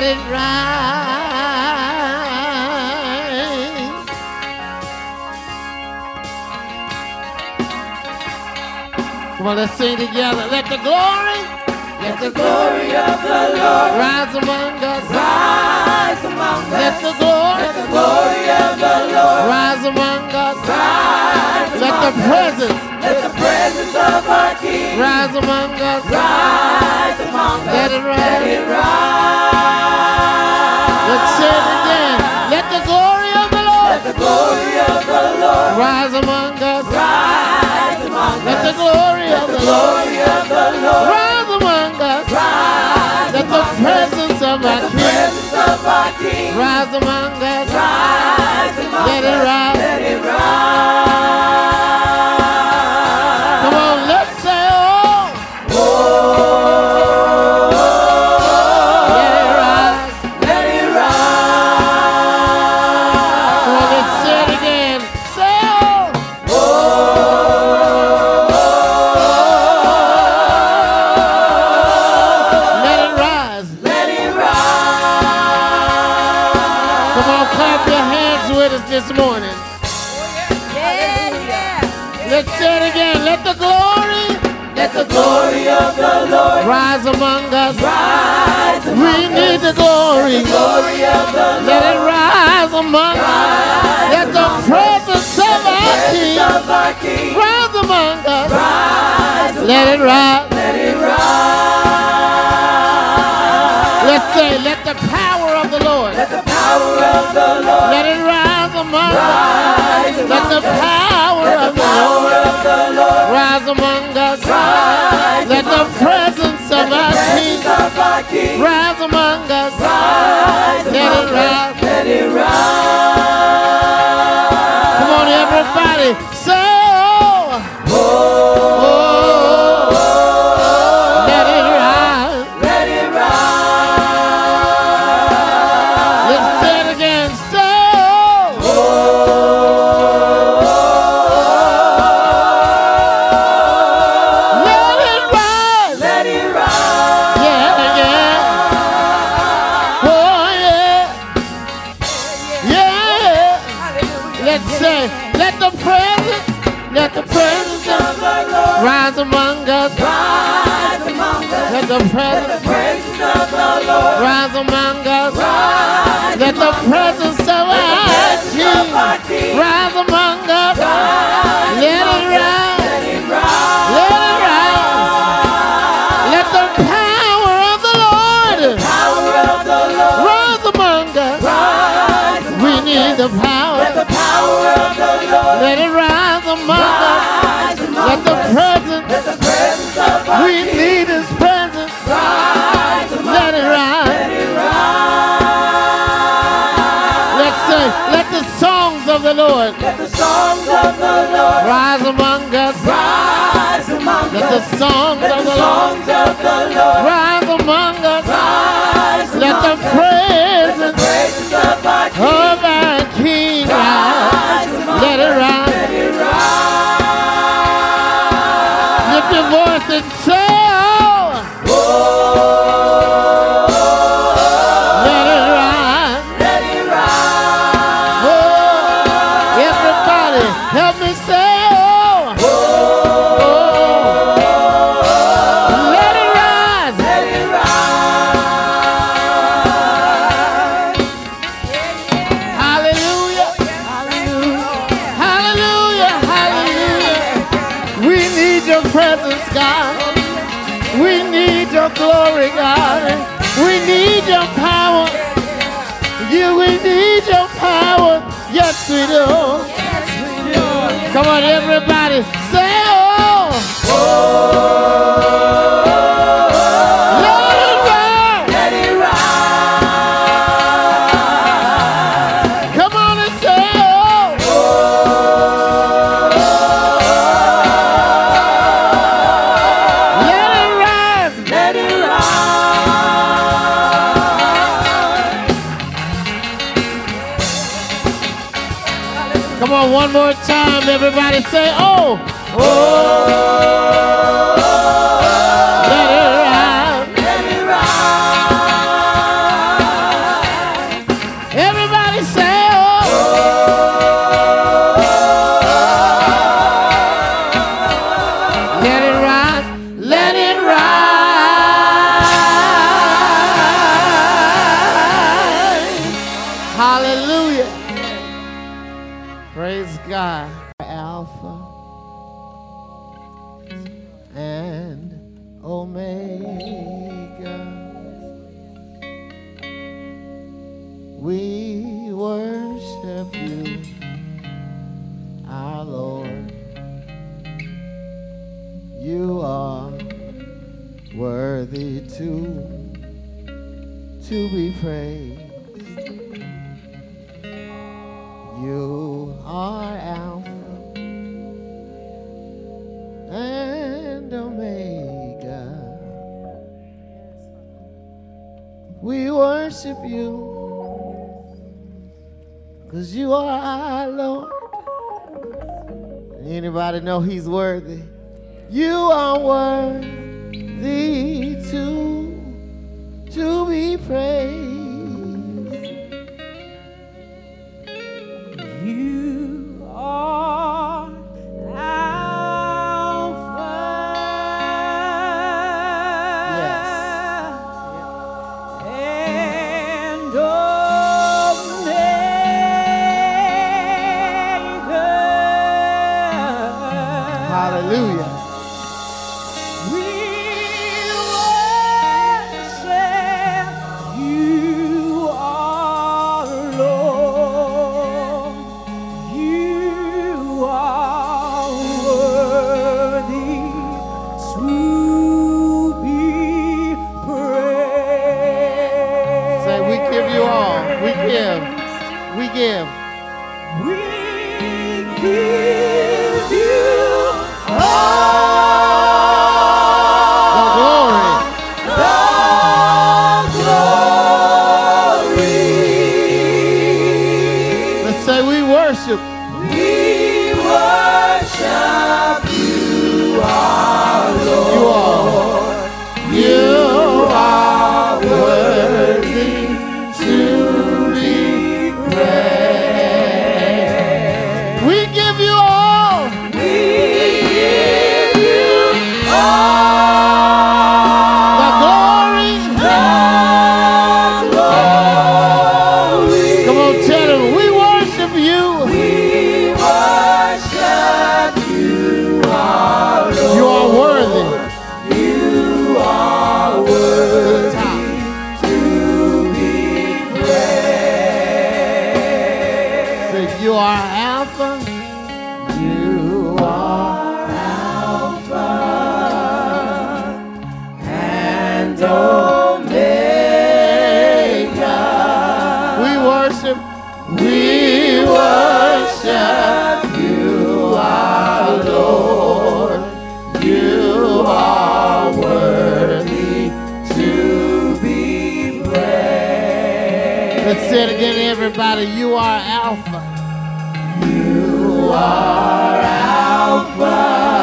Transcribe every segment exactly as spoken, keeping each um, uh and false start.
it rise. Come on, let's sing together. Let the glory, let the glory of the Lord rise among us. Rise among us. Let the glory, let the glory of the Lord rise among us. Rise let among the presence, us. Let the presence of our King rise among us. Rise among us. Let it rise. Let it rise. Let's say it again. Let the glory of the Lord. Let the glory of the Lord rise among us. Rise among let us. The glory let of the the glory Lord of the Lord rise among us. Rise let among the presence us. of let our the King presence of our King rise among us. Rise among let us. It rise. Let it rise. Come on, let's say oh. Oh. Let it rise. Let it rise. Come on, let's say it again. Say oh. Oh. Let it rise. Let it rise. Come on, clap your hands with us this morning. Yeah, yeah. Let's say it again. Let the glory, let the glory of the Lord rise among us. Rise among we us. need the glory. Let the glory of the Lord let it rise among us. Let the presence of our King rise among us. Rise let it rise. Let it rise. Let's say, let the power of the Lord. Let the power of the Lord. Let it rise among rise us. Let the power, let of, the the power of the Lord rise among us. Rise let the presence of our King rise among us. Rise let it rise. Let it rise. Come on, everybody. Say oh. Oh. Oh. Let it rise. Let it rise. Let's say it again. Say oh. Oh. Let it rise. Let it rise. Yeah, yeah. Oh, yeah. Yeah. Let's say, let the presence, let the presence of the Lord rise among us. Rise among us. Let the presence, presence of the Lord rise among us. Rise let the presence of our King rise among us. Let it rise. Let it rise. Let it rise. Let the power of the Lord Power of the Lord rise among us. Rise among We need the power. Let the power of the Lord Let it rise among us. rise among Let the us. presence. Let the presence of our We King need His presence. rise among Let it us. rise. Let it rise. Let's say, let the songs of the Lord Let the songs of the Lord rise among us. rise among Let us. the songs Let of the the Lord songs of the Lord rise among us. rise Let among the us. Let the presence praises of our King of our King rise. rise among Let it us. rise. Let it rise. Lift your voice and say, oh. Oh. Let it rise. Let it rise. Oh. Everybody, help me say, oh. Oh. Let it rise. Let it rise. Hallelujah. Hallelujah. Hallelujah. We need your presence, God. We need your glory, God. We need your power. You, we need your power. Yes, we do. Come on, everybody. Say, oh. Let it rise. Let it rise. Come on and say, oh. Let it rise. Let it rise. Come on, one more time, everybody say, oh. Oh. Let it rise. Let it rise. You are worthy to, to be praised. You are Alpha and Omega. We worship you, 'cause you are our Lord. Anybody know he's worthy? You are worthy to, to be praised. You are Alpha and Omega. Hallelujah. We worship you, our Lord. You are worthy to be praised. Say, we give you all. We give. We give. We give you all The glory. the glory. Let's say we worship. We worship you, our Lord. You are. You are worthy to be praised. We give you all. We give you all The glory. the glory. Come on, tell him we worship you. We worship you, our Lord. You are worthy. You are worthy to be praised. Say, you are Alpha. You are Alpha and Omega. We worship. We worship you, our Lord. You are worthy to be praised. Let's say it again, everybody. You are Alpha. You are Alpha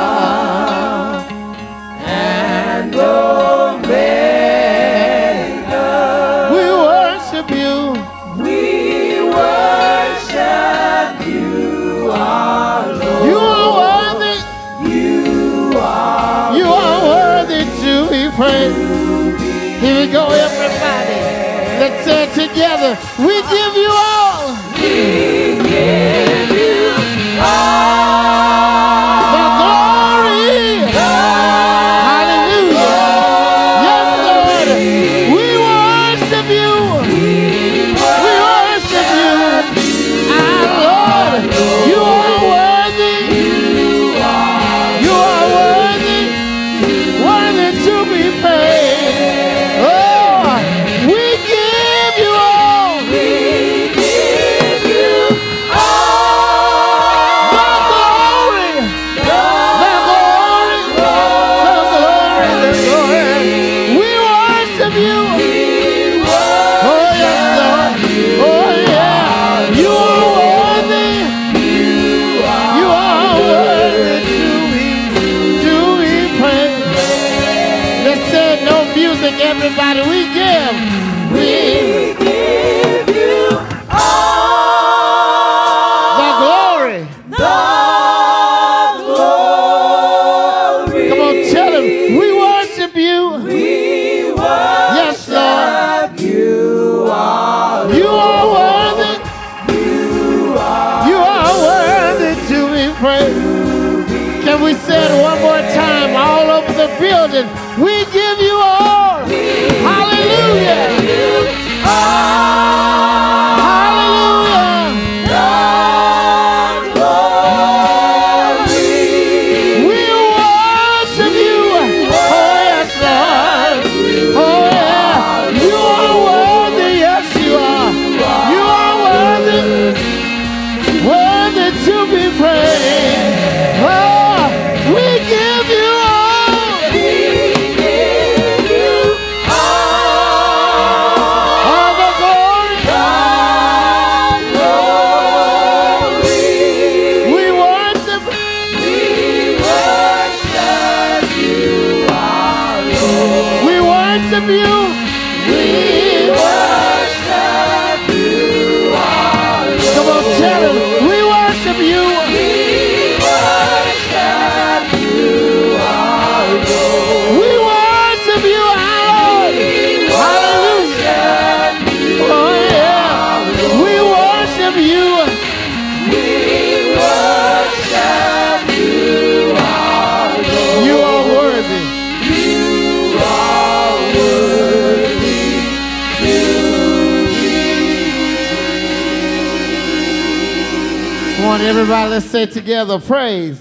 and Omega. We worship you. We worship you, our Lord. You are worthy. You are You are worthy to be praised. Here we go, everybody. Let's say it together. We give you all. We give you all The glory. Hallelujah. Yes, Lord. We worship you. We worship you. Our Lord, you are worthy. You are worthy. Worthy to be praised. Oh, we give you all. We give you all The glory. the The glory. The glory. The glory. We worship you. Oh, yes, Lord. Oh, yeah. You are worthy. You are worthy to be, to be praised. Let's say no music, everybody. We give. We give you all the glory. the glory. Come on, tell him. We worship you. We worship Yes, Lord. you, our You are worthy. You are worthy to be praised. Can we say it one more time all over the building? We give you all. Hallelujah. Hallelujah. We worship you. on, everybody, let's say together, praise.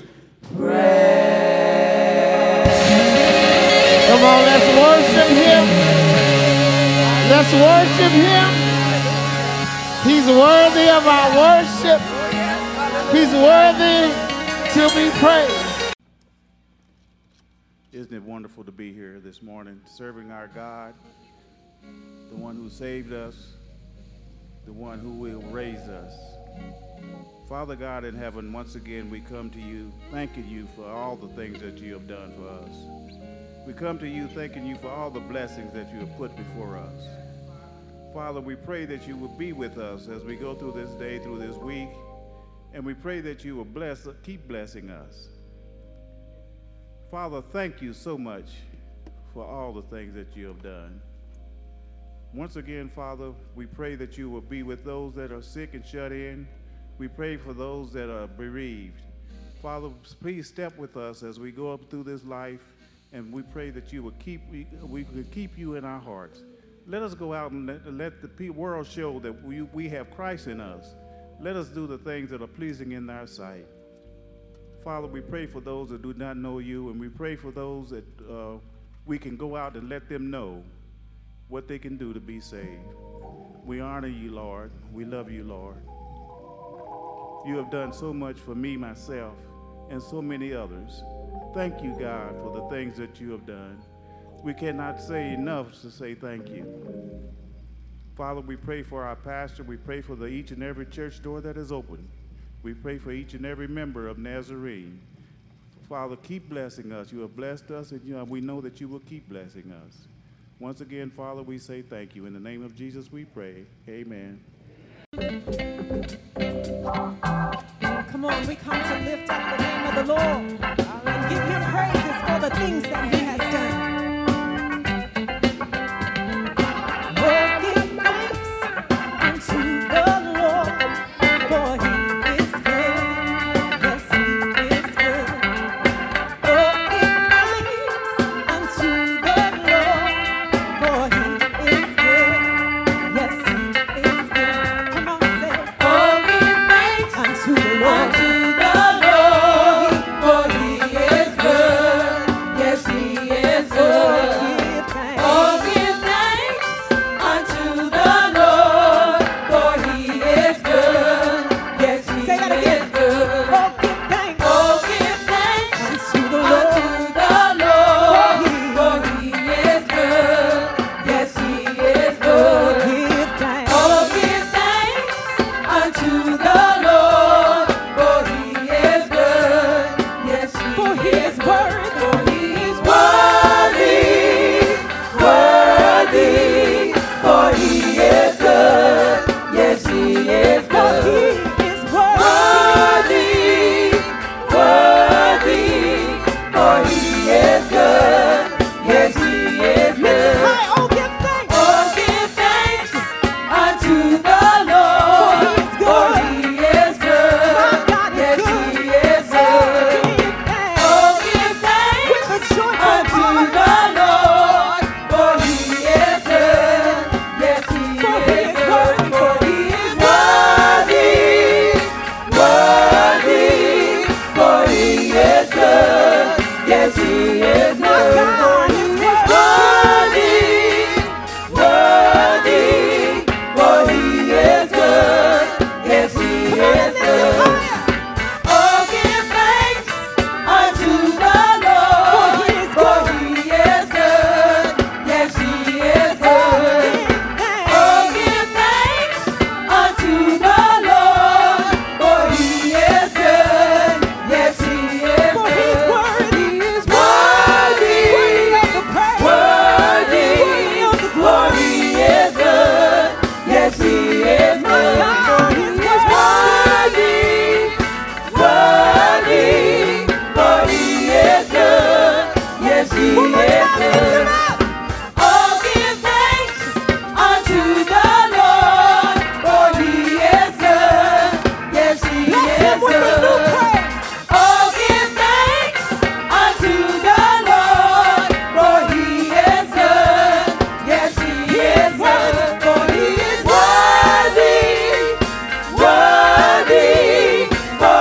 Praise. Come on, let's worship him. Let's worship him. He's worthy of our worship. He's worthy to be praised. Isn't it wonderful to be here this morning, serving our God, the one who saved us, the one who will raise us. Father God in heaven, once again we come to you, thanking you for all the things that you have done for us. We come to you thanking you for all the blessings that you have put before us. Father, we pray that you will be with us as we go through this day, through this week, and we pray that you will bless, keep blessing us. Father, thank you so much for all the things that you have done. Once again, Father, we pray that you will be with those that are sick and shut in. We pray for those that are bereaved. Father, please step with us as we go up through this life, and we pray that you will keep we, we will keep you in our hearts. Let us go out and let, let the world show that we, we have Christ in us. Let us do the things that are pleasing in our sight. Father, we pray for those that do not know you, and we pray for those that uh, we can go out and let them know what they can do to be saved. We honor you, Lord. We love you, Lord. You have done so much for me, myself, and so many others. Thank you, God, for the things that you have done. We cannot say enough to say thank you. Father, we pray for our pastor. We pray for the, each and every church door that is open. We pray for each and every member of Nazarene. Father, keep blessing us. You have blessed us, and you know, we know that you will keep blessing us. Once again, Father, we say thank you. In the name of Jesus, we pray. Amen. Come on, we come to lift up the name of the Lord and give him praises for the things that he has done. Oh, give thanks unto the Lord, for he is good. Yes, he is good. Oh, give thanks unto the Lord, for he is good. Yes, he is good. Come on, say, oh, give thanks unto the Lord. Unto the Lord, for he is good. Yes, he is good. Oh, give thanks unto the Lord, for he is good. Yes, he is good. Oh, give thanks. Oh, give thanks unto the Lord, for he is good. Yes, he is good. Give thanks. Oh, give thanks unto the Lord, for he is good. Yes, he for he is worthy. For he is worthy, worthy. For he is good. Yes, he is good. For he is worthy, worthy. For he is good. Yes, he is good. Oh, give thanks. Oh, give thanks unto the Lord, for he is good. My God is yes, good. He is good. Oh, give thanks unto the Lord, for he is good. Yes, he is good. For he is worthy, worthy. For he is good. Yes, he is good. For he is worthy, worthy. For he is good. Yes, he is good. Oh, give thanks unto the Lord, for he is good. Yes, he is good. Oh, give thanks unto the Lord, for he is good. Yes, he is good. He is worthy, worthy, for he is good. Yes, he is good. He is worthy, worthy, for he is good. Yes, he is good. Oh, give thanks unto the Lord, for he is good. Yes, he is good. Oh, give thanks unto the Lord, for he is good. Yes, he is good. For he is worthy, worthy. For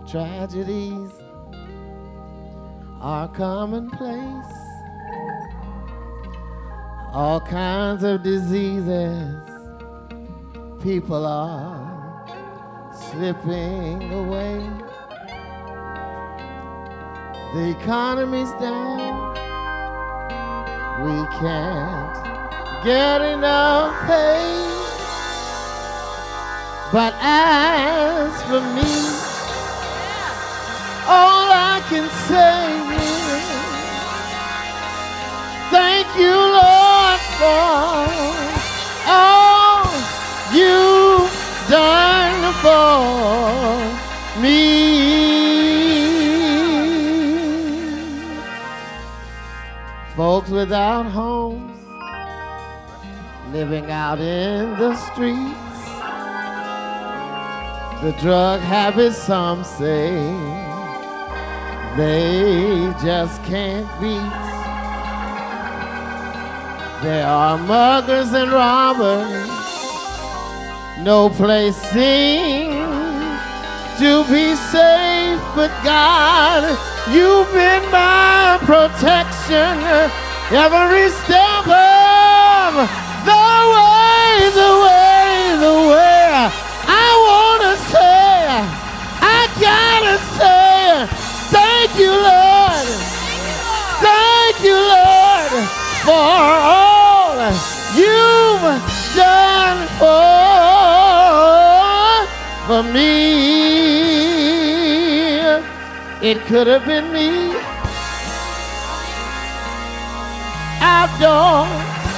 Tragedies are commonplace. All kinds of diseases. People are slipping away. The economy's down. We can't get enough pay. But as for me, all I can say is thank you, Lord, for all you've done for me. Folks without homes, living out in the streets. The drug habits, some say, they just can't beat. There are muggers and robbers. No place seems to be safe, but God, you've been my protection every step of the way, the way, the way. I wanna say, I gotta say, thank you, Lord. Thank you, Lord, for all you've done for, for me. It could have been me outdoors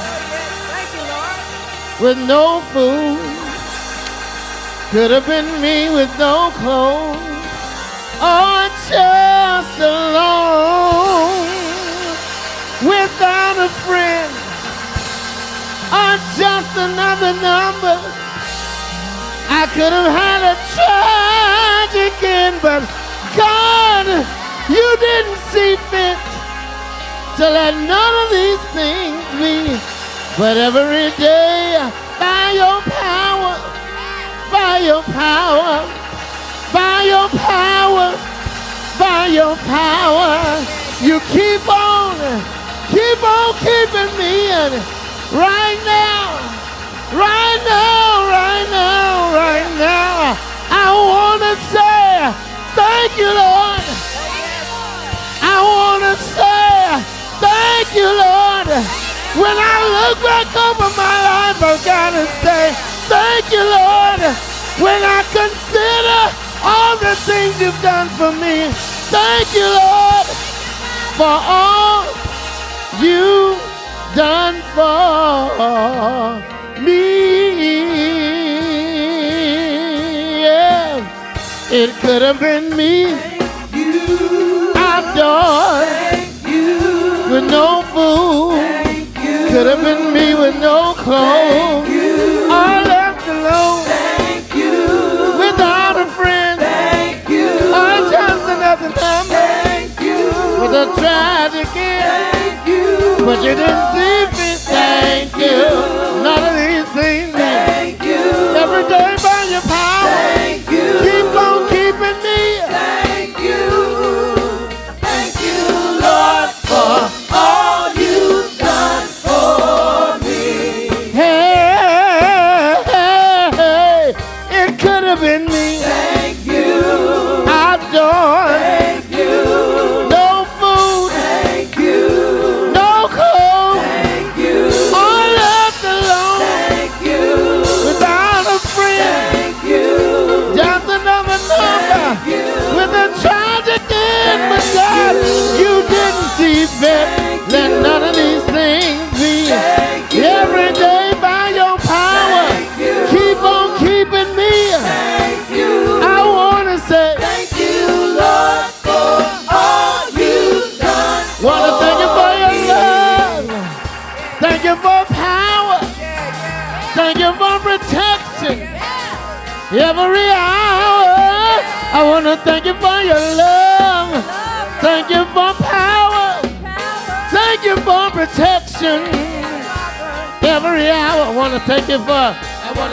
with no food. Could have been me with no clothes or just alone without a friend or just another number. I could have had a tragic end, but God, you didn't see fit to let none of these things be. But every day, by your power, by your power, by your power, by your power, you keep on, keep on keeping me in. Right now, right now, right now, right now, I want to say thank you, Lord. I want to say thank you, Lord. When I look back over my life, I've got to say thank you, Lord. When I consider all the things you've done for me, thank you, Lord, for all you've done for me. Yeah. It could have been me outdoors with no food. Could have been me with no clothes. All left alone. Without a friend, thank you. Or just another number, thank you. With a tragic end, thank you. But you didn't see me, thank you. None of these things, thank you. Every day by your power, thank you. Keep on keeping me, thank you. Thank you, Lord, for all you've done for me. Hey, hey, hey. It could have been me. Thank you. Outdoors. Thank you. No food. Thank you. No clothes. Thank you. All left alone. Thank you. Without a friend. Thank you. Just another number. Thank you. With a tragic end, but God, you didn't see fit. Let none of these things be. Thank you. Every day by your power. Thank you. Keep on keeping me. Thank you. I want to say thank you, Lord, for all you've done. Want to thank you for your love. Thank you for power. Thank you for protection. Every hour. I want to thank you for your love. Thank you for power. Thank you for protection. Every hour. I want to thank you for. I want to thank you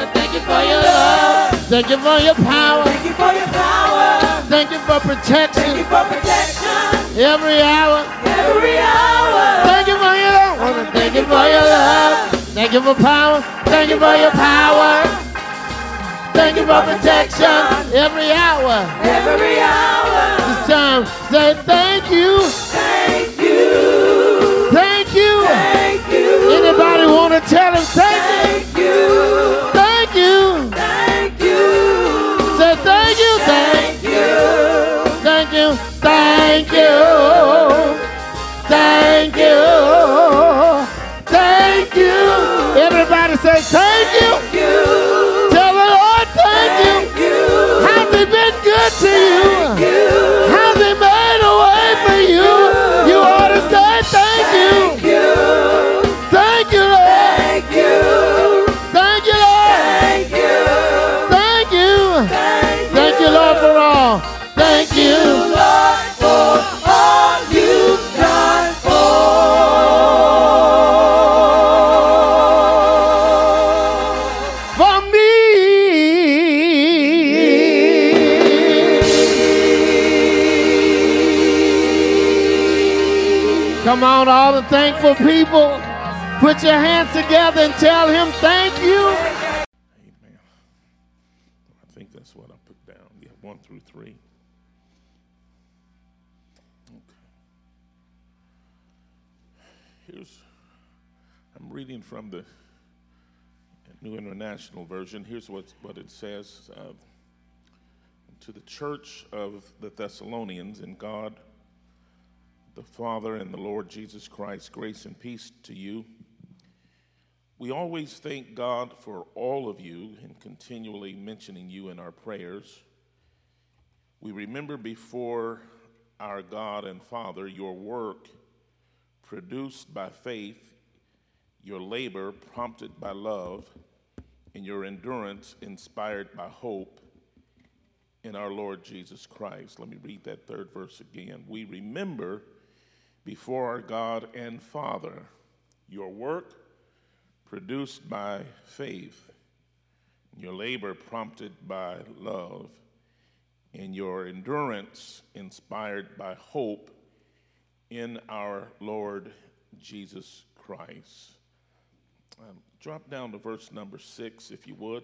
for your love. Thank you for your power. Thank you for your power. Thank you for Thank protection you for protection. every hour. Every hour. Thank you for your love. Wanna thank you for your love. Thank you for power. Thank you for your power. Thank you for protection every hour. Every hour. This time, say thank you. Thank you. Thank you. Thank you. Anybody want to tell him thank you? Thank you. Thank you. Thank you. Say thank you. Thank Thank you. Thank you. Thank you. Thank you. Thank you. Everybody say thank you. Thank you. Tell the Lord thank you. Thank you. Has he been good to you? Thank you. Has he made a way for you? You ought to say thank you. Thank you. Thank you, Lord. Thank you. Thank you, Lord. Thank you. Thank you. Thank Thank you, Lord, for all. Thank you, you. Lord, for all you've done for For me. Come on, all the thankful people. Put your hands together and tell him thank you. Amen. I think that's what I put down. Yeah, one through three. Okay. Here's, I'm reading from the New International Version. Here's what, what it says. Uh, to the church of the Thessalonians, in God, the Father and the Lord Jesus Christ, grace and peace to you. We always thank God for all of you and continually mentioning you in our prayers. We remember before our God and Father your work produced by faith, your labor prompted by love, and your endurance inspired by hope in our Lord Jesus Christ. Let me read that third verse again. We remember before our God and Father your work produced by faith, your labor prompted by love, and your endurance inspired by hope in our Lord Jesus Christ. Um, drop down to verse number six, if you would.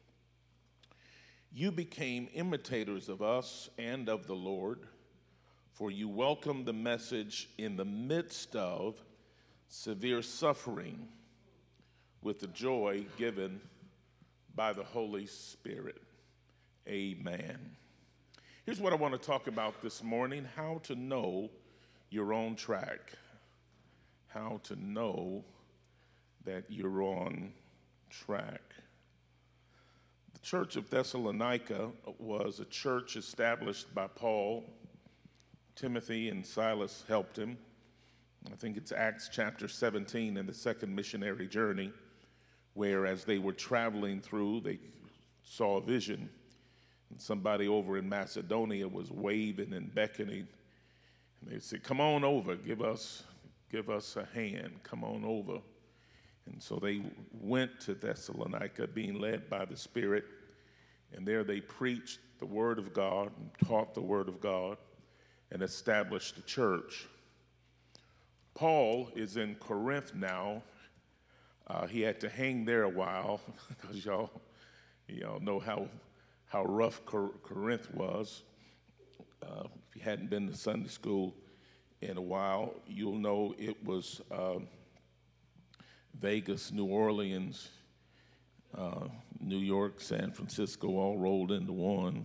You became imitators of us and of the Lord, for you welcomed the message in the midst of severe suffering with the joy given by the Holy Spirit. Amen. Here's what I want to talk about this morning: how to know your own track. How to know that you're on track. The church of Thessalonica was a church established by Paul. Timothy and Silas helped him. I think it's Acts chapter seventeen in the second missionary journey, where as they were traveling through, they saw a vision. And somebody over in Macedonia was waving and beckoning. And they said, come on over, give us, give us a hand, come on over. And so they went to Thessalonica, being led by the Spirit. And there they preached the Word of God and taught the Word of God and established the church. Paul is in Corinth now. Uh, he had to hang there a while because y'all, y'all know how how rough Cor- Corinth was. Uh, if you hadn't been to Sunday school in a while, you'll know it was uh, Vegas, New Orleans, uh, New York, San Francisco, all rolled into one.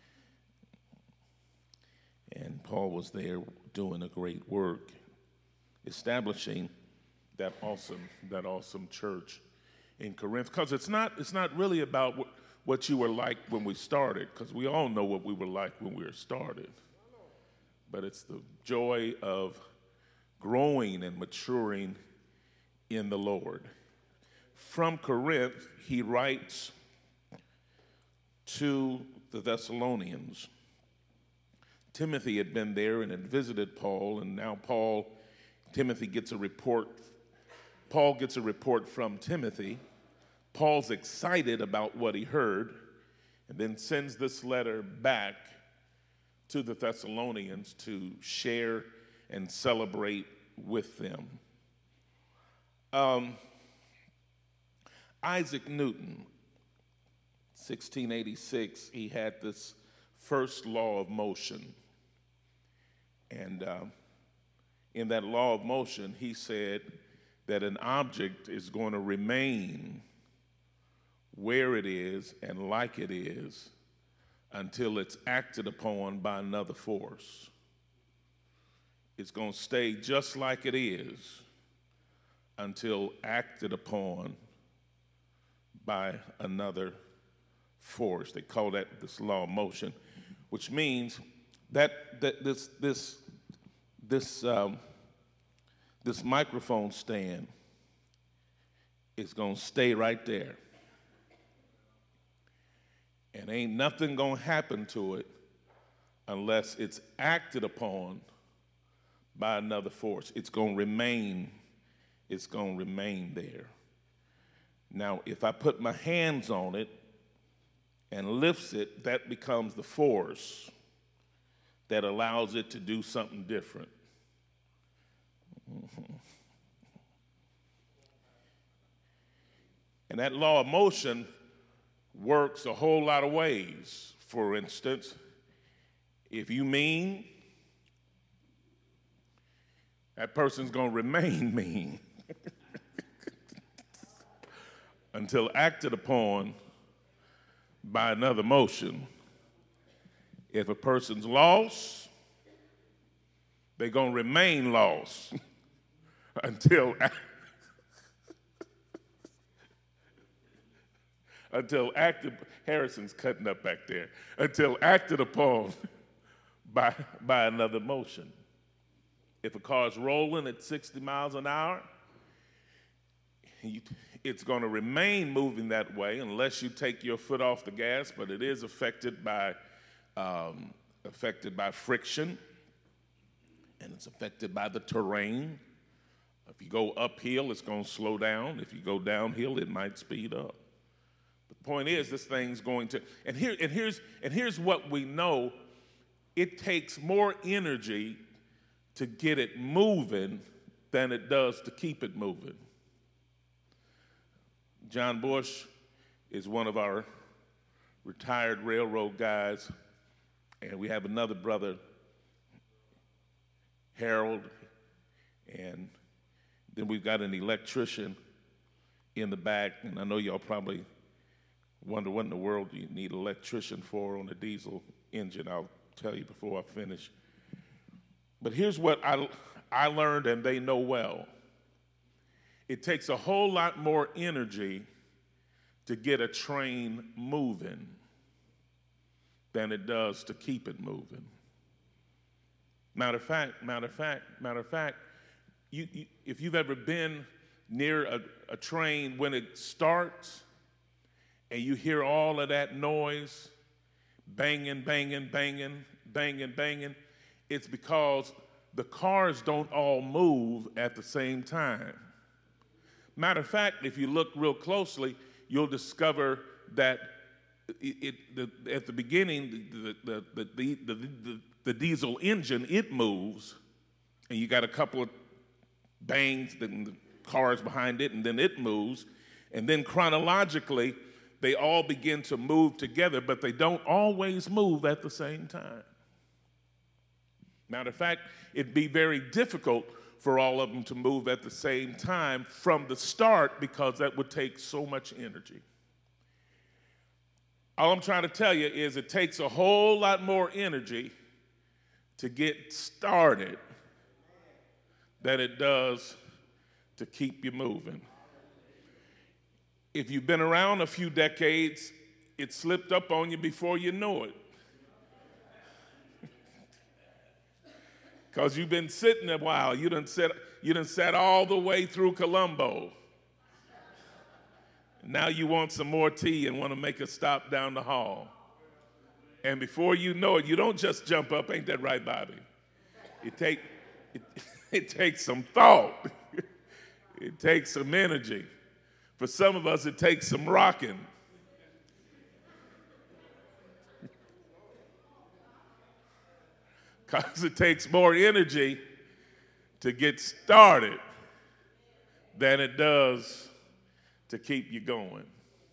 And Paul was there doing a great work, establishing that awesome, that awesome church in Corinth. Because it's not, it's not really about what, what you were like when we started, because we all know what we were like when we were started. But it's the joy of growing and maturing in the Lord. From Corinth, he writes to the Thessalonians. Timothy had been there and had visited Paul, and now Paul, Timothy gets a report. Paul gets a report from Timothy Paul's excited about what he heard and then sends this letter back to the Thessalonians to share and celebrate with them. Um, Isaac Newton, sixteen eighty-six, he had this first law of motion. And uh, in that law of motion, he said that an object is going to remain where it is and like it is until it's acted upon by another force. It's going to stay just like it is until acted upon by another force. They call that this law of motion, which means that, that this this this um, this microphone stand is going to stay right there. And ain't nothing going to happen to it unless it's acted upon by another force. It's going to remain, it's going to remain there. Now, if I put my hands on it and lifts it, that becomes the force that allows it to do something different. Mm-hmm. And that law of motion works a whole lot of ways. For instance, if you mean, that person's going to remain mean until acted upon by another motion. If a person's lost, they're going to remain lost until until acted, Harrison's cutting up back there, until acted upon by, by another motion. If a car's rolling at sixty miles an hour, you, it's going to remain moving that way unless you take your foot off the gas, but it is affected by, um, affected by friction, and it's affected by the terrain. If you go uphill, it's going to slow down. If you go downhill, it might speed up. The point is, this thing's going to, and here, and here's, and here's what we know: it takes more energy to get it moving than it does to keep it moving. John Bush is one of our retired railroad guys, and we have another brother, Harold, and then we've got an electrician in the back, and I know y'all probably wonder what in the world do you need an electrician for on a diesel engine. I'll tell you before I finish. But here's what I, I learned, and they know well. It takes a whole lot more energy to get a train moving than it does to keep it moving. Matter of fact, matter of fact, matter of fact, you, you, if you've ever been near a, a train when it starts and you hear all of that noise, banging, banging, banging, banging, banging, it's because the cars don't all move at the same time. Matter of fact, if you look real closely, you'll discover that it, it, the, at the beginning, the, the, the, the, the, the, the diesel engine, it moves, and you got a couple of bangs, then the cars behind it, and then it moves, and then chronologically, they all begin to move together, but they don't always move at the same time. Matter of fact, it'd be very difficult for all of them to move at the same time from the start because that would take so much energy. All I'm trying to tell you is it takes a whole lot more energy to get started than it does to keep you moving. If you've been around a few decades, it slipped up on you before you know it. Because you've been sitting a while. You done sat, you done sat all the way through Colombo. Now you want some more tea and want to make a stop down the hall. And before you know it, you don't just jump up. Ain't that right, Bobby? It, take, it, it takes some thought. It takes some energy. For some of us, it takes some rocking. Because it takes more energy to get started than it does to keep you going.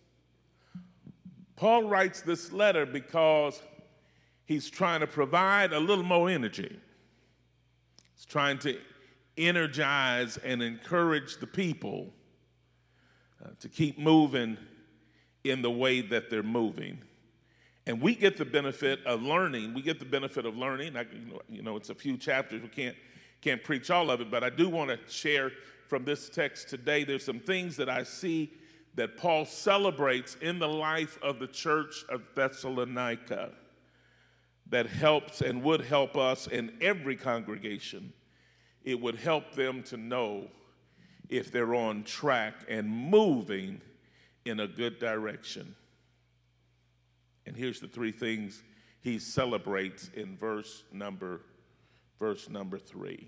Paul writes this letter because he's trying to provide a little more energy. He's trying to energize and encourage the people uh, to keep moving in the way that they're moving. And we get the benefit of learning. We get the benefit of learning. I, you, know, you know, it's a few chapters. We can't, can't preach all of it, but I do want to share from this text today. There's some things that I see that Paul celebrates in the life of the church of Thessalonica that helps and would help us in every congregation. It would help them to know if they're on track and moving in a good direction. And here's the three things he celebrates in verse number, verse number three.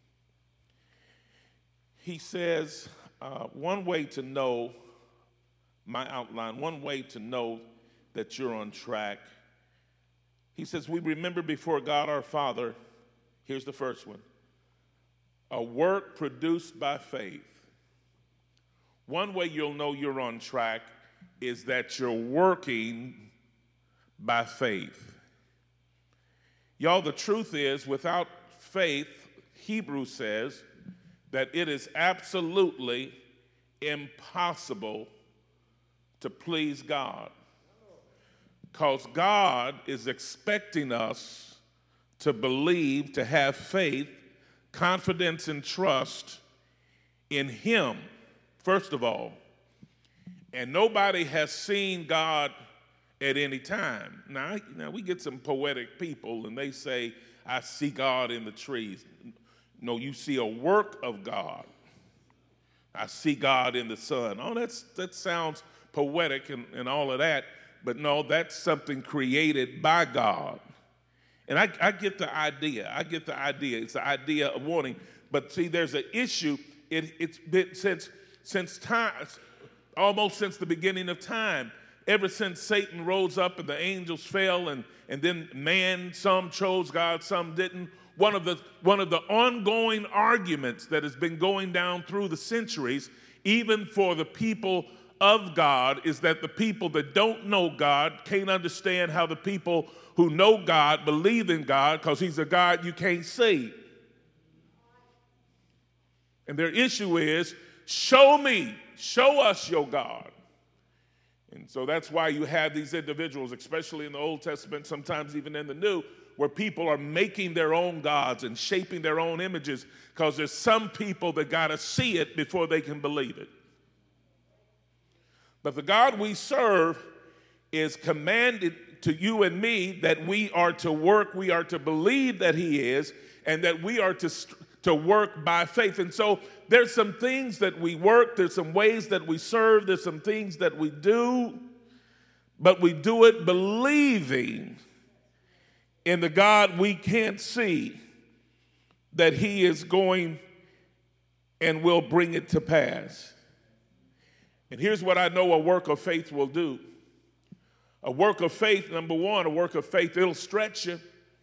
He says, uh, one way to know, my outline, one way to know that you're on track. He says, we remember before God our Father, here's the first one, a work produced by faith. One way you'll know you're on track is that you're working by faith. Y'all, the truth is, without faith, Hebrews says that it is absolutely impossible to please God. Because God is expecting us to believe, to have faith, confidence, and trust in Him, first of all. And nobody has seen God at any time. Now, now we get some poetic people and they say, I see God in the trees. No, you see a work of God. I see God in the sun. Oh, that's that sounds poetic and, and all of that, but no, that's something created by God. And I, I get the idea. I get the idea. It's the idea of wanting. But see, there's an issue. It, it's been since since time, almost since the beginning of time. Ever since Satan rose up and the angels fell, and, and then man, some chose God, some didn't. One of the one of the ongoing arguments that has been going down through the centuries, even for the people of God, is that the people that don't know God can't understand how the people who know God believe in God, because He's a God you can't see. And their issue is, show me, show us your God. And so that's why you have these individuals, especially in the Old Testament, sometimes even in the New, where people are making their own gods and shaping their own images, because there's some people that got to see it before they can believe it. But the God we serve is commanded to you and me that we are to work, we are to believe that He is, and that we are to, to work by faith. And so there's some things that we work, there's some ways that we serve, there's some things that we do, but we do it believing in the God we can't see, that He is going and will bring it to pass. And here's what I know a work of faith will do. A work of faith, number one, a work of faith, it'll stretch you.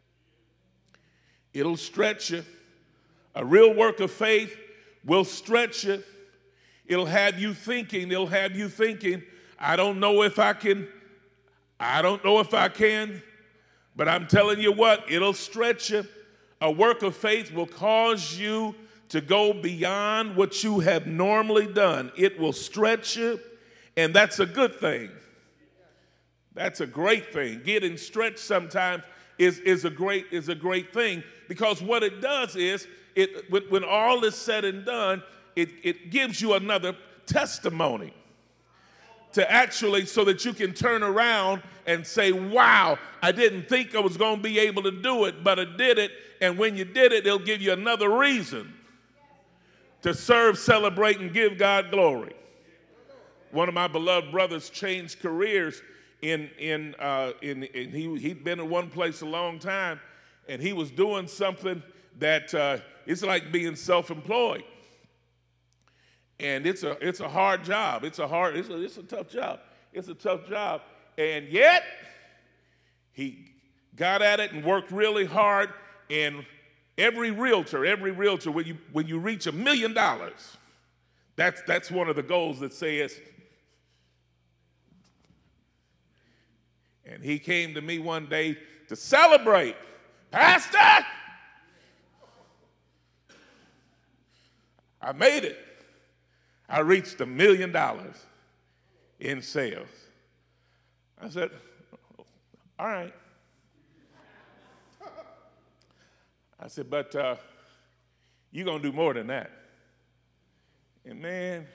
It'll stretch you. A real work of faith will stretch you. It'll have you thinking, it'll have you thinking, I don't know if I can, I don't know if I can, but I'm telling you what, it'll stretch you. A work of faith will cause you to go beyond what you have normally done. It will stretch you, and that's a good thing. That's a great thing. Getting stretched sometimes is, is, a, great, is a great thing, because what it does is, it, when, when all is said and done, it, it gives you another testimony to actually, so that you can turn around and say, wow, I didn't think I was going to be able to do it, but I did it. And when you did it, it'll give you another reason to serve, celebrate, and give God glory. One of my beloved brothers changed careers in, in, uh, in, in he, he'd been in one place a long time, and he was doing something that uh, it's like being self-employed. And it's a it's a hard job. It's a hard, it's a, it's a tough job. It's a tough job. And yet, he got at it and worked really hard. And every realtor, every realtor, when you when you reach a million dollars, that's that's one of the goals that says. And he came to me one day to celebrate. Pastor, I made it. I reached a million dollars in sales. I said, all right. I said, but uh, you're going to do more than that. And man,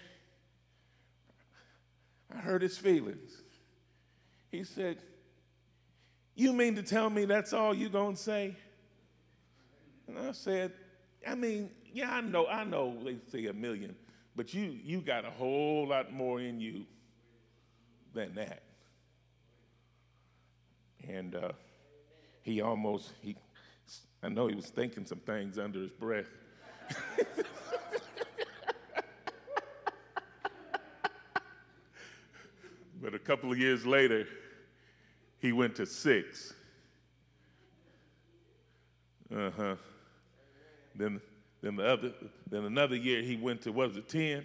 I hurt his feelings. He said, you mean to tell me that's all you're going to say? And I said, I mean, yeah, I know, I know they say a million, but you you got a whole lot more in you than that. And uh, he almost, he, I know he was thinking some things under his breath. But a couple of years later, he went to six. Uh-huh. Then, then the other, then another year he went to, what was it, ten?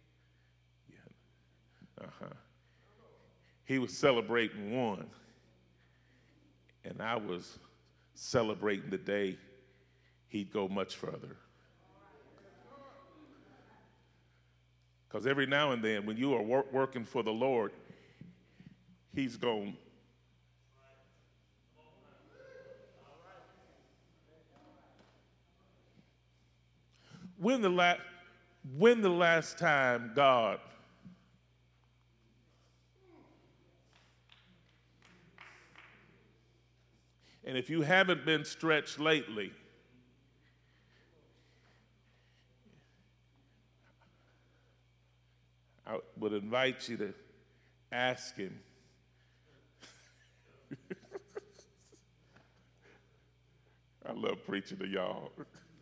Yeah. Uh-huh. He was celebrating one. And I was celebrating the day he'd go much further. Because every now and then, when you are wor- working for the Lord, he's going. When the, la- when the last time God and if you haven't been stretched lately, I would invite you to ask him. I love preaching to y'all.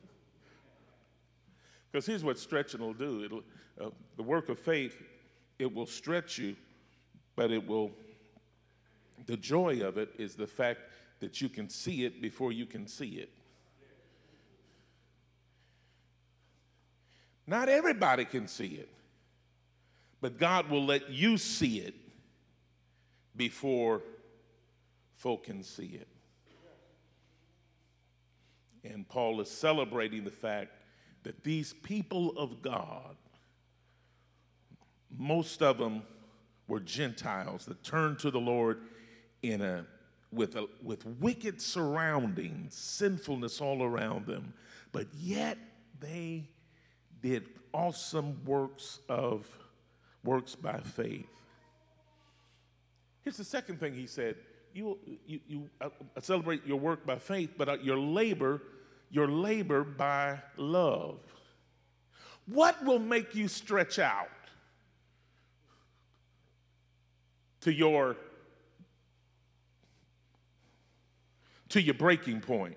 Because here's what stretching will do. It'll, uh, the work of faith, it will stretch you, but it will, the joy of it is the fact that you can see it before you can see it. Not everybody can see it, but God will let you see it before folk can see it. And Paul is celebrating the fact that these people of God, most of them were Gentiles that turned to the Lord in a with a, with wicked surroundings, sinfulness all around them, but yet they did awesome works of works by faith. Here's the second thing he said: you you, you uh, celebrate your work by faith, but uh, your labor. Your labor by love. What will make you stretch out to your to your breaking point?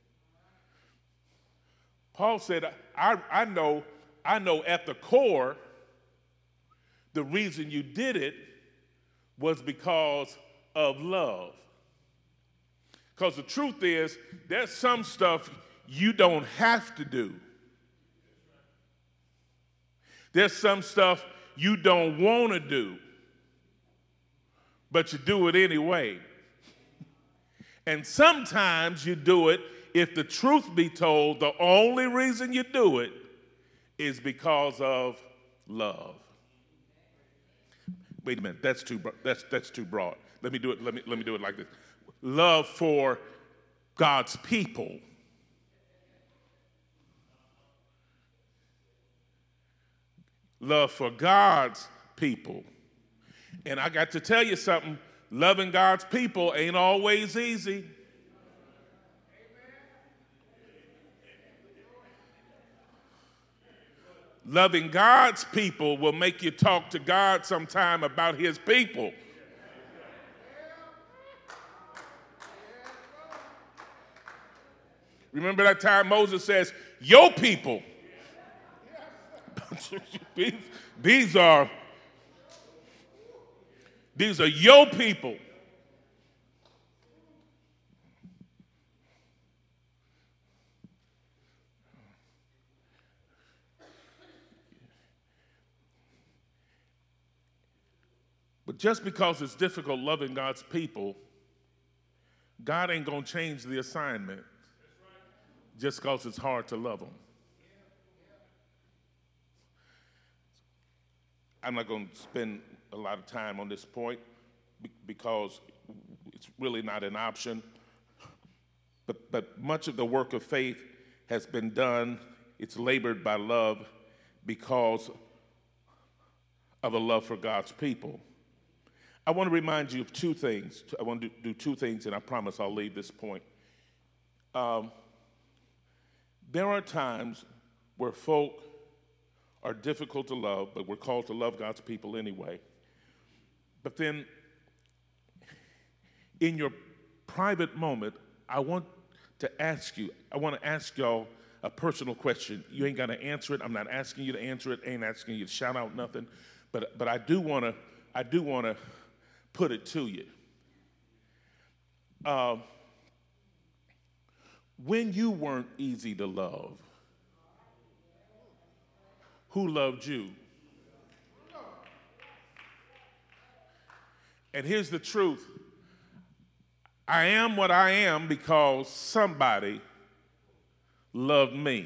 Paul said, I, I know, I know at the core, the reason you did it was because of love. Because the truth is, there's some stuff you don't have to do. There's some stuff you don't want to do, but you do it anyway. And sometimes you do it, if the truth be told, the only reason you do it is because of love. Wait a minute, that's too that's that's too broad. Let me do it, let me let me do it like this. Love for God's people. Love for God's people. And I got to tell you something, loving God's people ain't always easy. Loving God's people will make you talk to God sometime about his people. Remember that time Moses says, your people. these, these are these are your people. But just because it's difficult loving God's people, God ain't going to change the assignment just because it's hard to love them. I'm not going to spend a lot of time on this point because it's really not an option. But, but much of the work of faith has been done. It's labored by love because of a love for God's people. I want to remind you of two things. I want to do two things, and I promise I'll leave this point. Um, there are times where folk are difficult to love, but we're called to love God's people anyway. But then, in your private moment, I want to ask you, I want to ask y'all a personal question. You ain't got to answer it. I'm not asking you to answer it. I ain't asking you to shout out nothing. But but I do want to, I do want to put it to you. Uh, when you weren't easy to love, who loved you? And here's the truth. I am what I am because somebody loved me.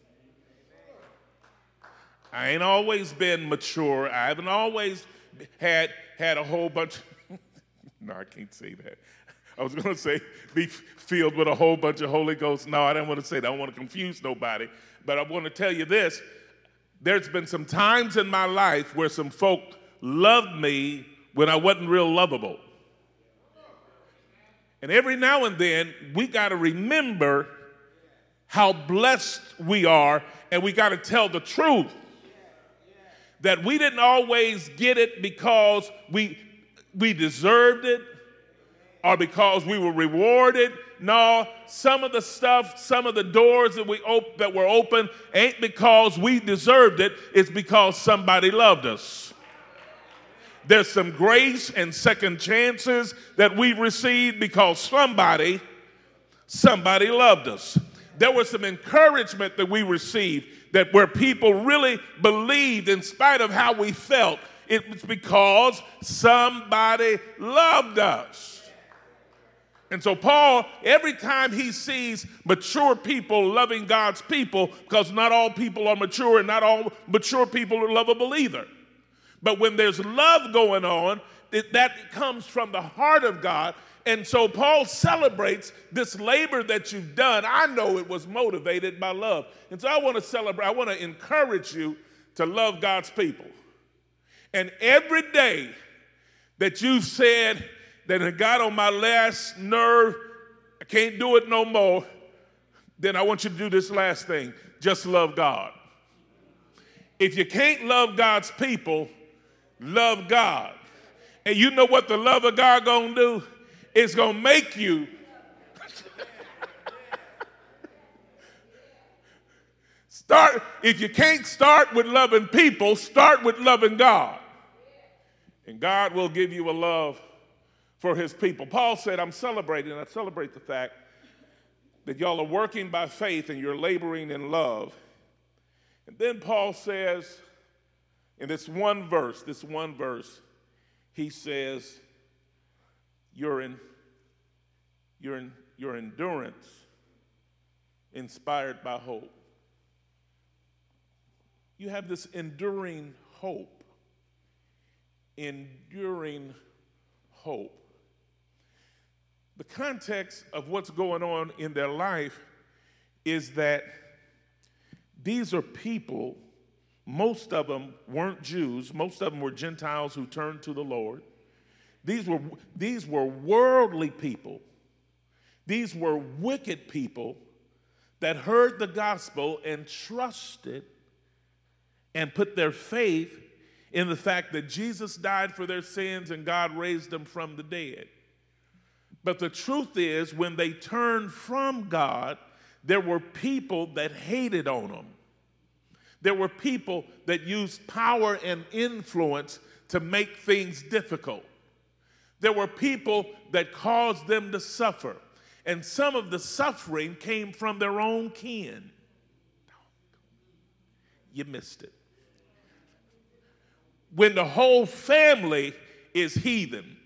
I ain't always been mature. I haven't always had had a whole bunch. No, I can't say that. I was going to say be filled with a whole bunch of Holy Ghost. No, I didn't want to say that. I don't want to confuse nobody. But I want to tell you this. There's been some times in my life where some folk loved me when I wasn't real lovable. And every now and then, we got to remember how blessed we are, and we got to tell the truth. That we didn't always get it because we, we deserved it or because we were rewarded. No, some of the stuff, some of the doors that, we op- that were open ain't because we deserved it. It's because somebody loved us. There's some grace and second chances that we've received because somebody, somebody loved us. There was some encouragement that we received that where people really believed in spite of how we felt, it was because somebody loved us. And so Paul, every time he sees mature people loving God's people, because not all people are mature and not all mature people are lovable either. But when there's love going on, it, that comes from the heart of God. And so Paul celebrates this labor that you've done. I know it was motivated by love. And so I want to celebrate, I want to encourage you to love God's people. And every day that you've said that it got on my last nerve, I can't do it no more, then I want you to do this last thing. Just love God. If you can't love God's people, love God. And you know what the love of God gonna do? It's going to make you start. If you can't start with loving people, start with loving God. And God will give you a love for his people. Paul said, I'm celebrating, I celebrate the fact that y'all are working by faith and you're laboring in love. And then Paul says, in this one verse, this one verse, he says, Your, in, your, in, your endurance inspired by hope. You have this enduring hope. Enduring hope. The context of what's going on in their life is that these are people, most of them weren't Jews, most of them were Gentiles who turned to the Lord. These were, these were worldly people. These were wicked people that heard the gospel and trusted and put their faith in the fact that Jesus died for their sins and God raised them from the dead. But the truth is, when they turned from God, there were people that hated on them. There were people that used power and influence to make things difficult. There were people that caused them to suffer. And some of the suffering came from their own kin. You missed it. When the whole family is heathen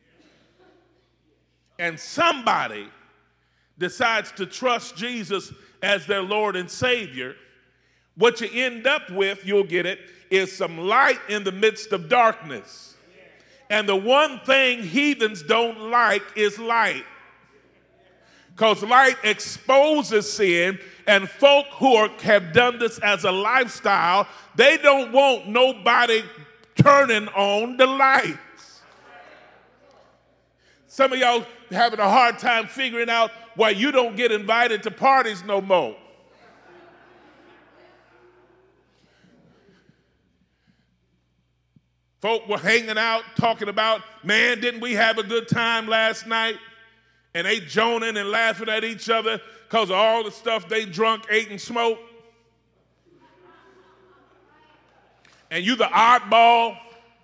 and somebody decides to trust Jesus as their Lord and Savior, what you end up with, you'll get it, is some light in the midst of darkness. And the one thing heathens don't like is light. Because light exposes sin, and folk who are, have done this as a lifestyle, they don't want nobody turning on the lights. Some of y'all having a hard time figuring out why you don't get invited to parties no more. Folk were hanging out, talking about, man, didn't we have a good time last night? And they joning and laughing at each other because of all the stuff they drunk, ate, and smoked. And you the oddball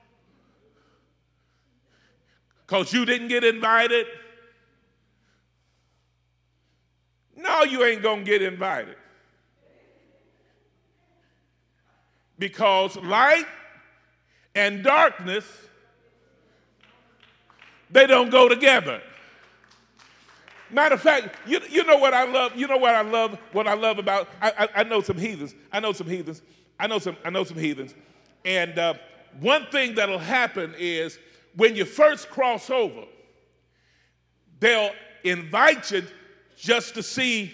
because you didn't get invited. No, you ain't going to get invited. Because light and darkness, they don't go together. Matter of fact, you, you know what I love? You know what I love? What I love about, I, I, I know some heathens. I know some heathens. I know some, I know some heathens. And uh, one thing that'll happen is when you first cross over, they'll invite you just to see.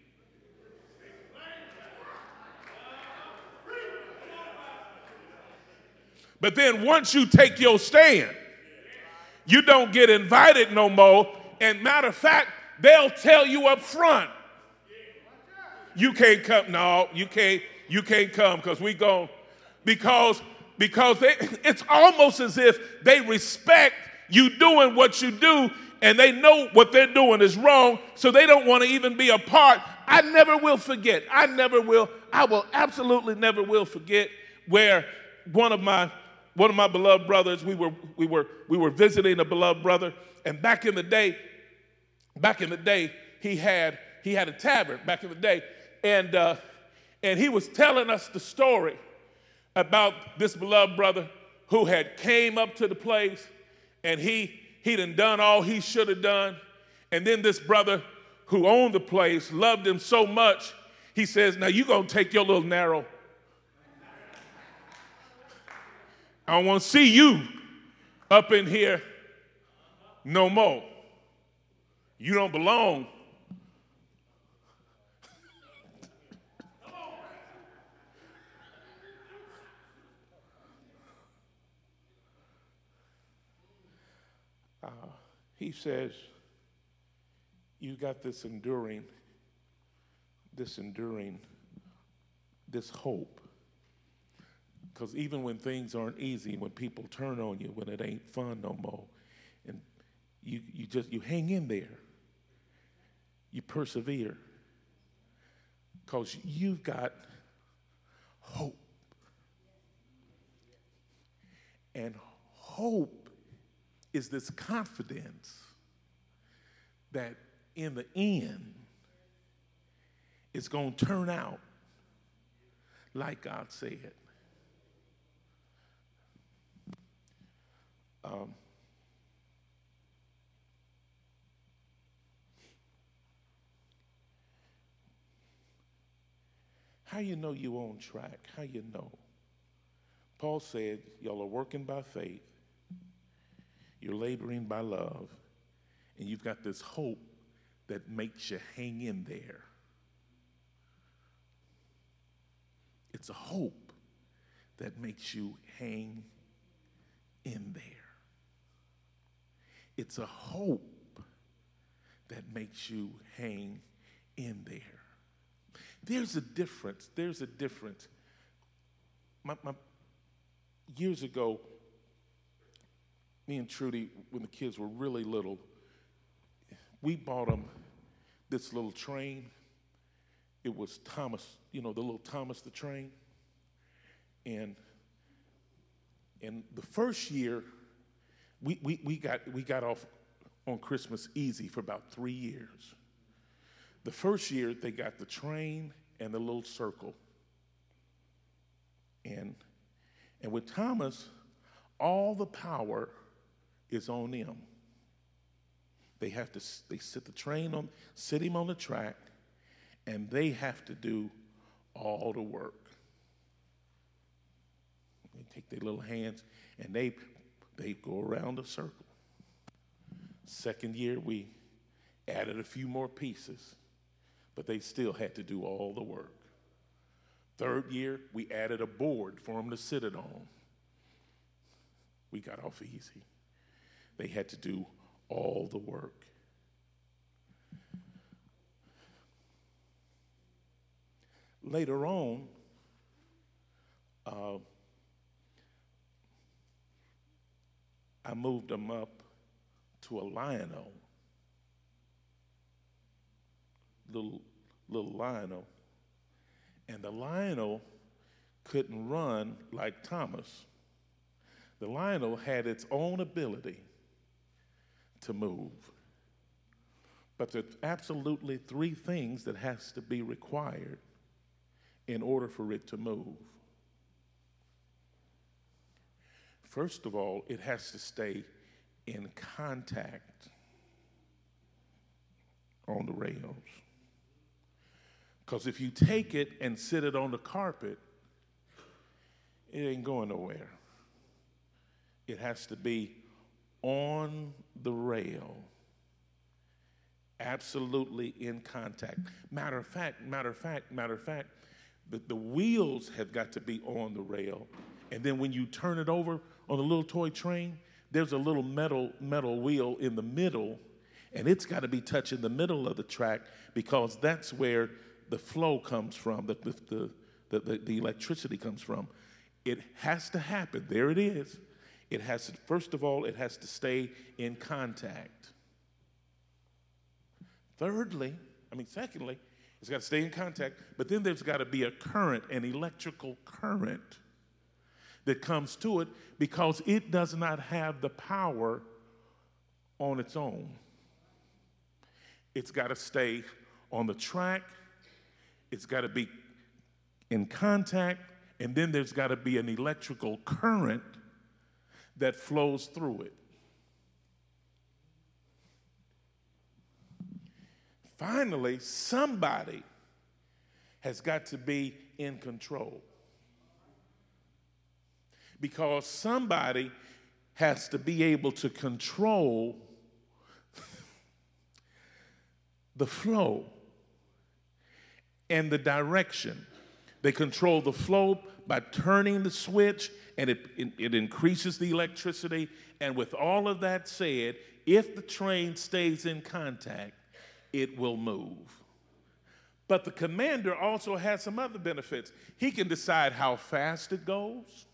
But then once you take your stand, you don't get invited no more. And matter of fact, they'll tell you up front, you can't come. No, you can't. You can't come because we go because because they, it's almost as if they respect you doing what you do, and they know what they're doing is wrong, so they don't want to even be a part. I never will forget. I never will. I will absolutely never will forget where one of my one of my beloved brothers. We were we were we were visiting a beloved brother, and back in the day. Back in the day, he had he had a tavern back in the day, and uh, and he was telling us the story about this beloved brother who had came up to the place, and he he done done all he should have done, and then this brother who owned the place loved him so much, he says, "Now you gonna take your little narrow. I don't want to see you up in here no more. You don't belong." Uh, he says, you got this enduring, this enduring, this hope. Because even when things aren't easy, when people turn on you, when it ain't fun no more, and you, you just, you hang in there. You persevere because you've got hope. And hope is this confidence that in the end, it's going to turn out like God said. Um, How you know you on track? How you know? Paul said, y'all are working by faith, you're laboring by love, and you've got this hope that makes you hang in there. It's a hope that makes you hang in there. It's a hope that makes you hang in there. There's a difference. There's a difference. My, my, years ago, me and Trudy, when the kids were really little, we bought them this little train. It was Thomas, you know, the little Thomas the train. And and the first year, we, we, we got we got off on Christmas easy for about three years. The first year, they got the train and the little circle. And, and with Thomas, all the power is on them. They have to they sit the train on, sit him on the track, and they have to do all the work. They take their little hands and they they go around the circle. Second year, we added a few more pieces, but they still had to do all the work. Third year, we added a board for them to sit it on. We got off easy. They had to do all the work. Later on, uh, I moved them up to a Lion-O, little, little Lion-O. And the Lion-O couldn't run like Thomas. The Lion-O had its own ability to move. But there's absolutely three things that has to be required in order for it to move. First of all, it has to stay in contact on the rails. Because if you take it and sit it on the carpet, it ain't going nowhere. It has to be on the rail, absolutely in contact. Matter of fact, matter of fact, matter of fact, the, the wheels have got to be on the rail. And then when you turn it over on a little toy train, there's a little metal metal wheel in the middle, and it's got to be touching the middle of the track because that's where the flow comes from, the, the, the, the, the electricity comes from. It has to happen. There it is. It has to, first of all, it has to stay in contact. Thirdly, I mean, secondly, it's got to stay in contact, but then there's got to be a current, an electrical current that comes to it because it does not have the power on its own. It's got to stay on the track. It's got to be in contact, and then there's got to be an electrical current that flows through it. Finally, somebody has got to be in control. Because somebody has to be able to control the flow and the direction. They control the flow by turning the switch, and it, it, it increases the electricity. And with all of that said, if the train stays in contact, it will move. But the commander also has some other benefits. He can decide how fast it goes.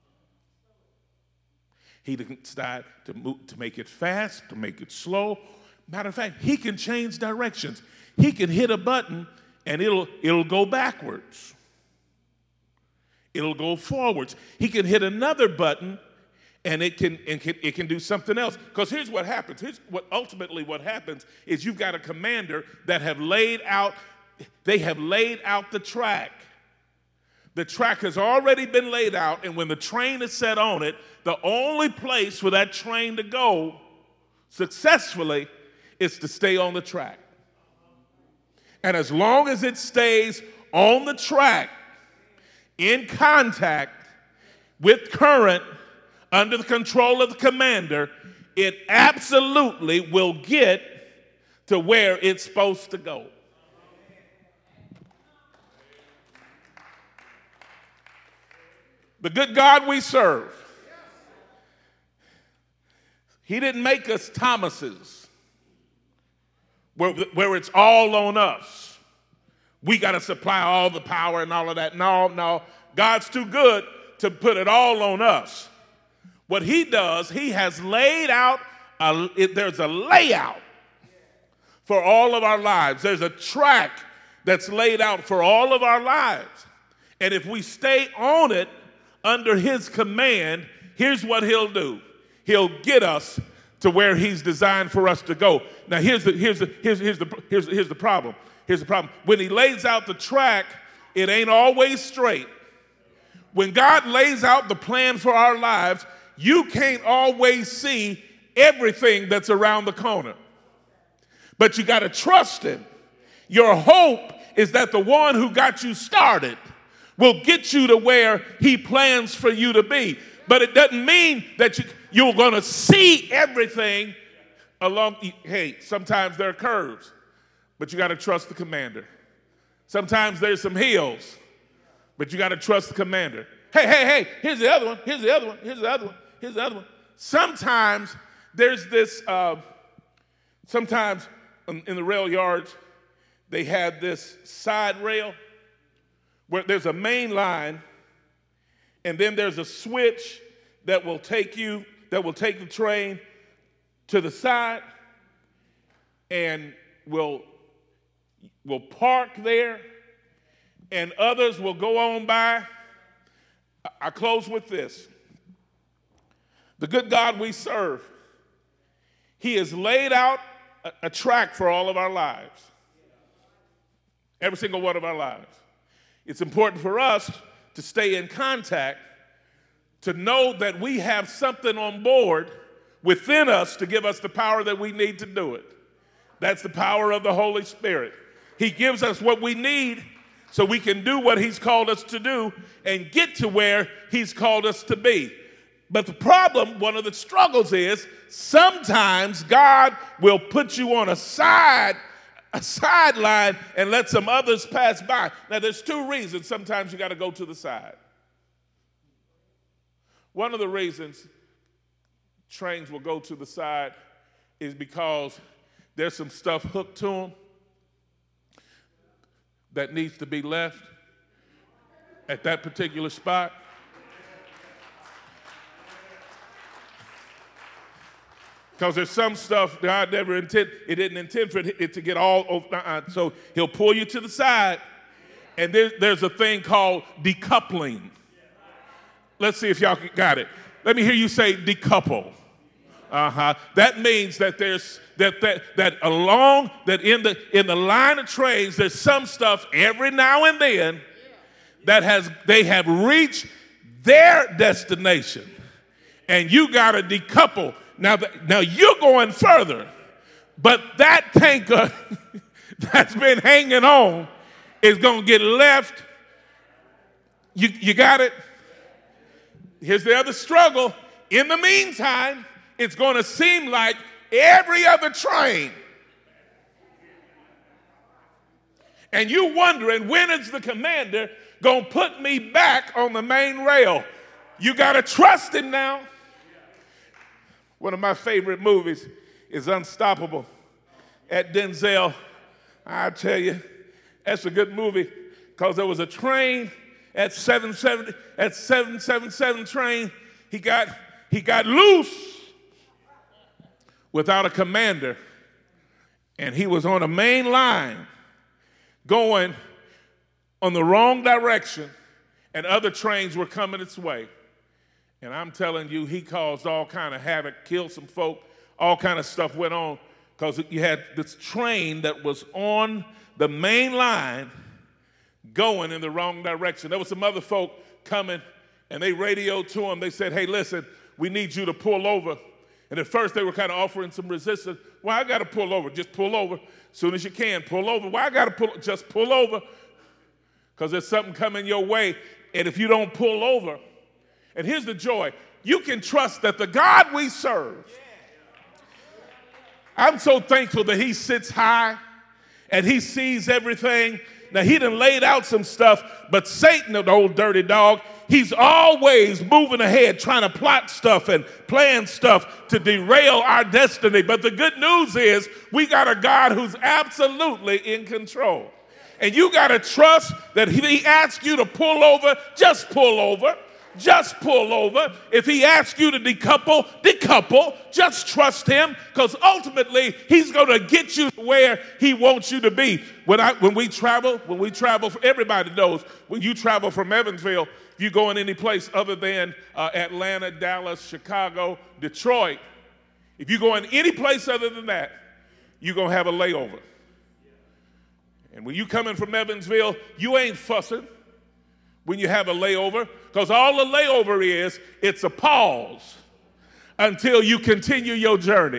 He can decide to, move, to make it fast, to make it slow. Matter of fact, he can change directions. He can hit a button and it'll, it'll go backwards. It'll go forwards. He can hit another button and it can, it can, it can do something else. Because here's what happens. Here's what ultimately what happens is you've got a commander that have laid out, they have laid out the track. The track has already been laid out, and when the train is set on it, the only place for that train to go successfully is to stay on the track. And as long as it stays on the track, in contact with current, under the control of the commander, it absolutely will get to where it's supposed to go. The good God we serve, he didn't make us Thomases where, where it's all on us. We got to supply all the power and all of that. No, no, God's too good to put it all on us. What he does, he has laid out, a, it, there's a layout for all of our lives. There's a track that's laid out for all of our lives. And if we stay on it, under his command, here's what he'll do. He'll get us to where he's designed for us to go. Now, here's the, here's the, here's, here's the, here's, here's the problem. Here's the problem. When he lays out the track, it ain't always straight. When God lays out the plan for our lives, you can't always see everything that's around the corner. But you got to trust him. Your hope is that the one who got you started will get you to where he plans for you to be. But it doesn't mean that you, you're going to see everything along. Hey, sometimes there are curves, but you got to trust the commander. Sometimes there's some hills, but you got to trust the commander. Hey, hey, hey, here's the other one. Here's the other one. Here's the other one. Here's the other one. Sometimes there's this, uh, sometimes in, in the rail yards, they have this side rail where there's a main line, and then there's a switch that will take you, that will take the train to the side and will, will park there, and others will go on by. I close with this. The good God we serve, he has laid out a, a track for all of our lives. Every single one of our lives. It's important for us to stay in contact, to know that we have something on board within us to give us the power that we need to do it. That's the power of the Holy Spirit. He gives us what we need so we can do what he's called us to do and get to where he's called us to be. But the problem, one of the struggles is sometimes God will put you on a side, a sideline and let some others pass by. Now, there's two reasons sometimes you got to go to the side. One of the reasons trains will go to the side is because there's some stuff hooked to them that needs to be left at that particular spot. Because there's some stuff God never intended, it didn't intend for it to get all over. Uh-uh. So he'll pull you to the side, and there, there's a thing called decoupling. Let's see if y'all got it. Let me hear you say decouple. Uh-huh. That means that there's that that that along that in the in the line of trains, there's some stuff every now and then that has they have reached their destination, and you got to decouple. Now, now you're going further, but that tanker that's been hanging on is going to get left. You, you got it? Here's the other struggle. In the meantime, it's going to seem like every other train. And you wondering, when is the commander going to put me back on the main rail? You got to trust him now. One of my favorite movies is Unstoppable. At Denzel, I tell you, that's a good movie because there was a train at seven seventy at seven seventy-seven train. He got he got loose without a commander, and he was on a main line going on the wrong direction, and other trains were coming its way. And I'm telling you, he caused all kind of havoc, killed some folk, all kind of stuff went on because you had this train that was on the main line going in the wrong direction. There was some other folk coming, and they radioed to him. They said, hey, listen, we need you to pull over. And at first they were kind of offering some resistance. Well, I got to pull over. Just pull over as soon as you can. Pull over. Why I got to pull? Just pull over because there's something coming your way. And if you don't pull over, and here's the joy, you can trust that the God we serve, I'm so thankful that he sits high and he sees everything. Now, he done laid out some stuff, but Satan, the old dirty dog, he's always moving ahead, trying to plot stuff and plan stuff to derail our destiny. But the good news is we got a God who's absolutely in control. And you got to trust that if he asks you to pull over, just pull over. just pull over. If he asks you to decouple, decouple. Just trust him, because ultimately he's going to get you to where he wants you to be. When I when we travel, when we travel, everybody knows when you travel from Evansville, if you go in any place other than uh, Atlanta, Dallas, Chicago, Detroit, if you go in any place other than that, you're going to have a layover. And when you coming from Evansville, you ain't fussing when you have a layover, because all a layover is, it's a pause until you continue your journey.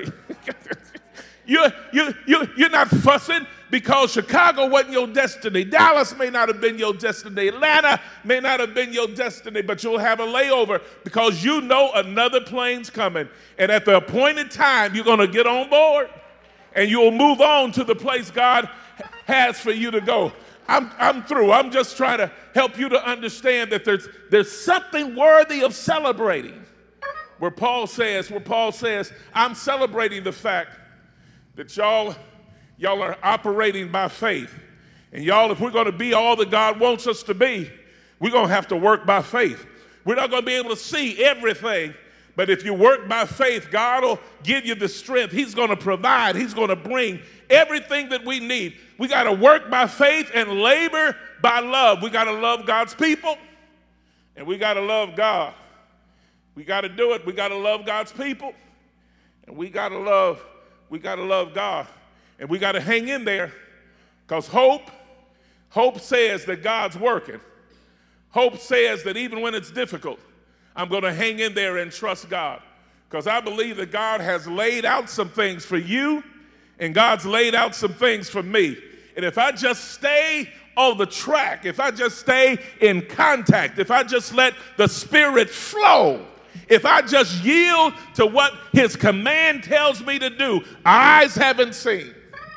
you, you, you, you're not fussing because Chicago wasn't your destiny. Dallas may not have been your destiny. Atlanta may not have been your destiny, but you'll have a layover because you know another plane's coming. And at the appointed time, you're going to get on board and you'll move on to the place God has for you to go. I'm, I'm through. I'm just trying to help you to understand that there's, there's something worthy of celebrating. Where Paul says, where Paul says, I'm celebrating the fact that y'all, y'all are operating by faith. And y'all, if we're going to be all that God wants us to be, we're going to have to work by faith. We're not going to be able to see everything, but if you work by faith, God will give you the strength. He's going to provide. He's going to bring everything that we need. We got to work by faith and labor by love. We got to love God's people, and we got to love God. We got to do it. We got to love God's people, and we got to love, we got to love God, and we got to hang in there, because hope, hope says that God's working. Hope says that even when it's difficult, I'm going to hang in there and trust God, because I believe that God has laid out some things for you, and God's laid out some things for me. And if I just stay on the track, if I just stay in contact, if I just let the Spirit flow, if I just yield to what his command tells me to do, eyes haven't seen,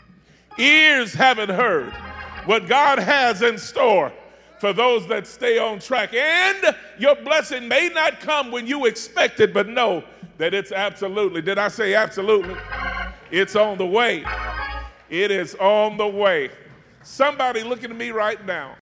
ears haven't heard what God has in store for those that stay on track. And your blessing may not come when you expect it, but know that it's absolutely, did I say absolutely? It's on the way. It is on the way. Somebody looking at me right now